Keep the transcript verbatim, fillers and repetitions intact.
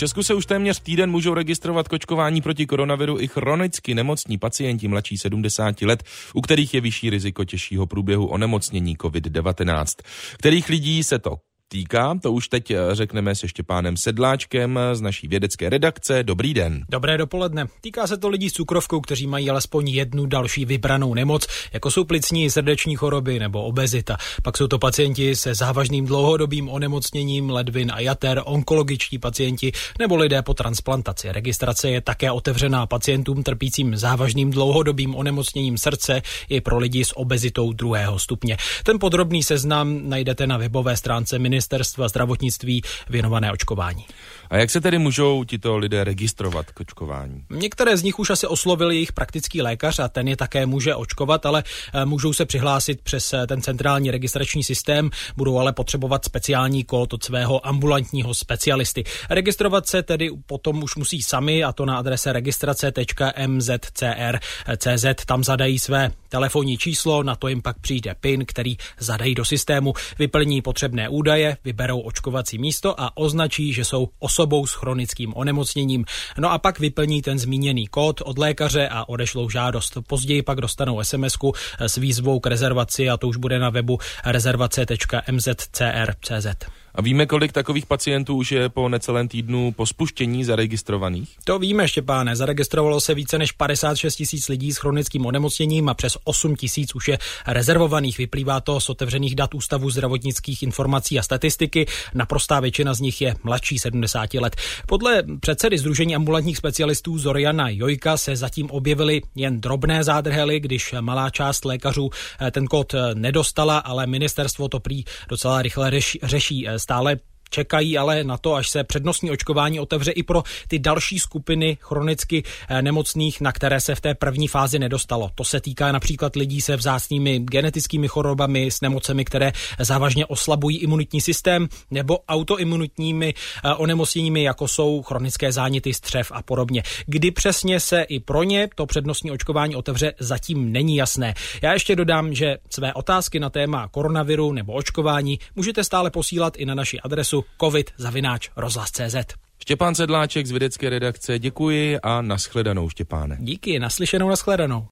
Česku se už téměř týden můžou registrovat k očkování proti koronaviru i chronicky nemocní pacienti mladší sedmdesáti let, u kterých je vyšší riziko těžšího průběhu onemocnění covid devatenáct. Kterých lidí se to týká, to už teď řekneme se Štěpánem Sedláčkem z naší vědecké redakce. Dobrý den. Dobré dopoledne. Týká se to lidí s cukrovkou, kteří mají alespoň jednu další vybranou nemoc, jako jsou plicní srdeční choroby nebo obezita. Pak jsou to pacienti se závažným dlouhodobým onemocněním ledvin a jater, onkologičtí pacienti nebo lidé po transplantaci. Registrace je také otevřená pacientům trpícím závažným dlouhodobým onemocněním srdce i pro lidi s obezitou druhého stupně. Ten podrobný seznam najdete na webové stránce Ministerstva zdravotnictví věnované očkování. A jak se tedy můžou tito lidé registrovat k očkování? Některé z nich už asi oslovil jejich praktický lékař a ten je také může očkovat, ale můžou se přihlásit přes ten centrální registrační systém, budou ale potřebovat speciální kód od svého ambulantního specialisty. Registrovat se tedy potom už musí sami, a to na adrese registrace tečka m z c r tečka c z. Tam zadají své telefonní číslo, na to jim pak přijde PIN, který zadají do systému, vyplní potřebné údaje, vyberou očkovací místo a označí, že jsou osobou s chronickým onemocněním. No a pak vyplní ten zmíněný kód od lékaře a odešlou žádost. Později pak dostanou es em esku s výzvou k rezervaci a to už bude na webu rezervace tečka m z c r tečka c z. A víme, kolik takových pacientů už je po necelém týdnu po spuštění zaregistrovaných? To víme, Štěpáne. Zaregistrovalo se více než padesát šest tisíc lidí s chronickým onemocněním a přes osm tisíc už je rezervovaných. Vyplývá to z otevřených dat Ústavu zdravotnických informací a statistiky. Naprostá většina z nich je mladší sedmdesáti let. Podle předsedy Sdružení ambulantních specialistů Zoriana Jojka se zatím objevily jen drobné zádrhely, když malá část lékařů ten kód nedostala, ale ministerstvo to prý docela rychle řeší. Stále čekají ale na to, až se přednostní očkování otevře i pro ty další skupiny chronicky nemocných, na které se v té první fázi nedostalo. To se týká například lidí se vzácnými genetickými chorobami, s nemocemi, které závažně oslabují imunitní systém, nebo autoimunitními onemocněními, jako jsou chronické záněty střev a podobně. Kdy přesně se i pro ně to přednostní očkování otevře, zatím není jasné. Já ještě dodám, že své otázky na téma koronaviru nebo očkování můžete stále posílat i na naši adresu covid zavináč rozhlas tečka cé zet. Štěpán Sedláček z vědecké redakce, děkuji a nashledanou, Štěpáne. Díky, naslyšenou, nashledanou.